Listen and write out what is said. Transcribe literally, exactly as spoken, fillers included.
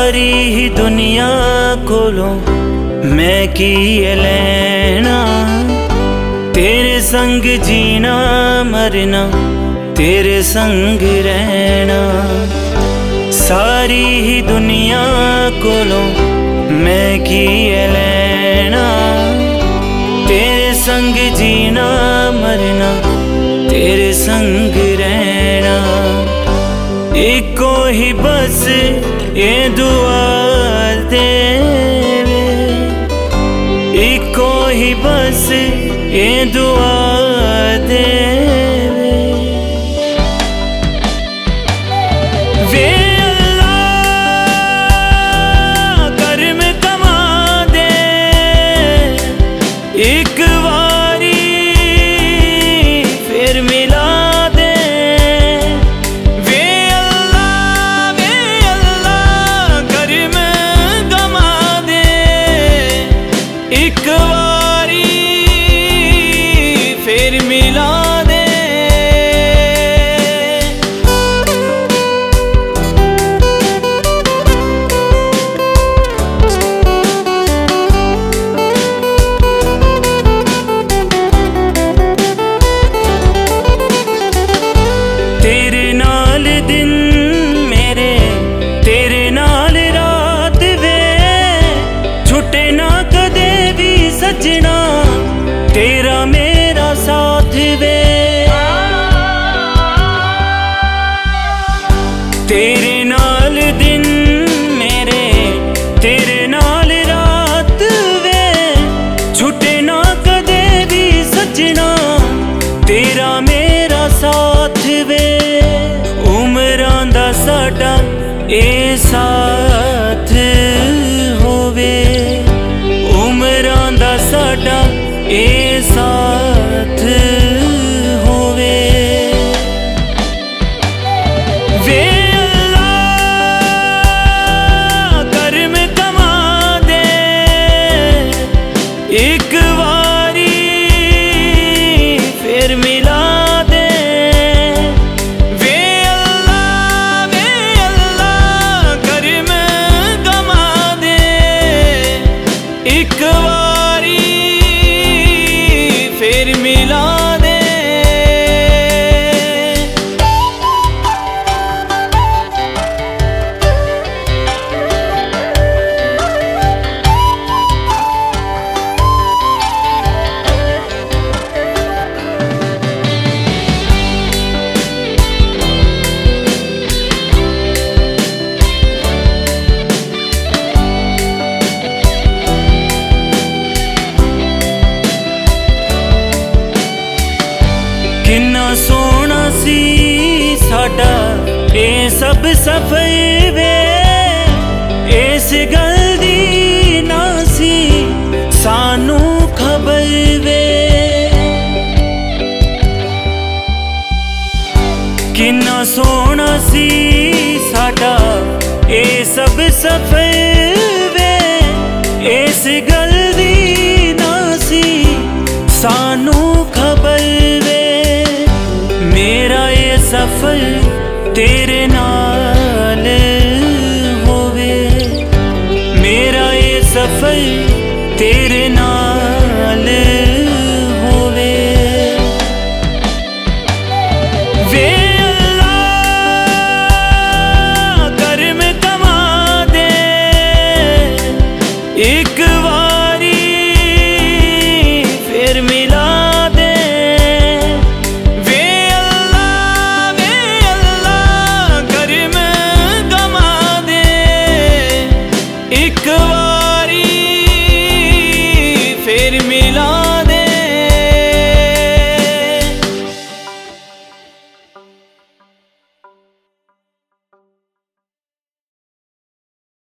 सारी ही दुनिया कोलों मैं की लेना, तेरे संग जीना मरना तेरे संग रहना। सारी ही दुनिया कोलों मैं की लेना, तेरे संग जीना मरना तेरे संग रहना। इको ही बस ये दुआ दे, इको ही बस ये दुआ दे। वे अल्लाह कर्म कमा दे एक बारी फिर मिला दे। वे अल्लाह वे अल्लाह कर्म कमा दे एक बारी फिर मिला दे। तेरे नाल दिन मेरे तेरे नाल रात वे, छुटे ना कदे भी सजना तेरा मेरा साथ वे। तेरे नाल दिन मेरे तेरे नाल रात वे, छुटे ना कदे भी सजना तेरा मेरा साथ वे। उमरां दा साडा ए साथ होवे, उमरां दा साडा ए साथ होवे। वे अल्लाह कर्म कमा दे एक बारी फिर मिला दे। वे अल्लाह वे अल्लाह कर्म कमा दे एक बारी फिर मिला दे। किन्ना सोना सी साडा ये सब सफर वे, इस गल दी ना सी सानू खबर वे। किन्ना सोना सी साडा ये सब सफर वे, इस गल दी ना सी सानू खबर वे। मेरा ये सफर तेरे नाल होवे, मेरा ये सफर तेरे नाल